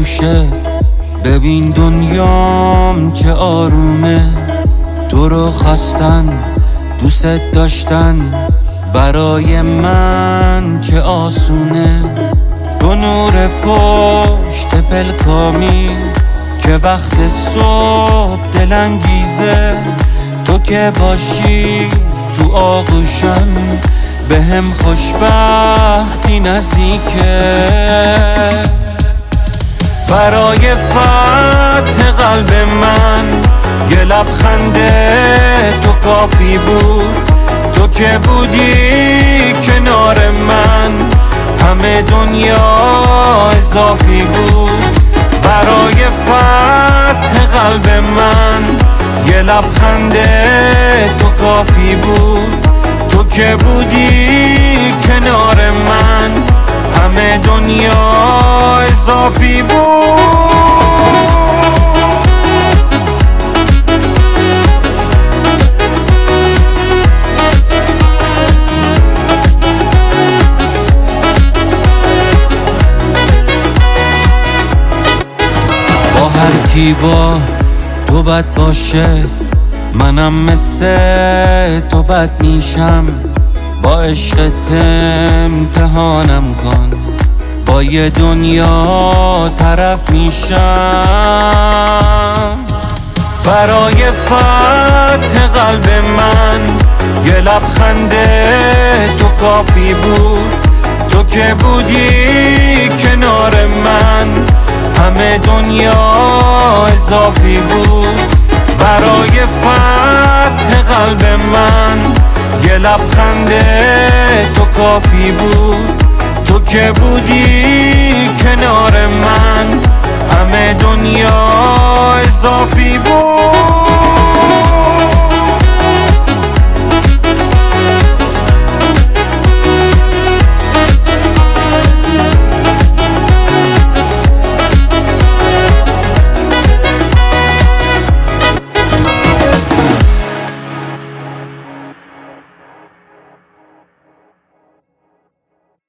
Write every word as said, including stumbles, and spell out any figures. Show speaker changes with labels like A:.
A: گوشت ببین دنیام چه آرومه، تو رو خواستن دوست داشتن برای من چه آسونه. تو نور پشت پلکامی که وقت صبح دلانگیزه، تو که باشی تو آغوشم به هم خوشبختی نزدیکه. برای فتح قلب من یه لبخند تو کافی بود، تو که بودی کنار من همه دنیا اضافی بود. برای فتح قلب من یه لبخند تو کافی بود، تو که بودی کنار من همه دنیا اضافی بود. با هر کی با تو بد باشه، منم مثل تو بد میشم. با عشقت امتحانم کن، با یه دنیا طرف میشم. برای فتح قلب من یه لبخند تو کافی بود، تو که بودی کنار من همه دنیا اضافی بود. برای فتح قلب من یه لبخند تو کافی بود، تو که بودی کنار من همه دنیا اضافی بود.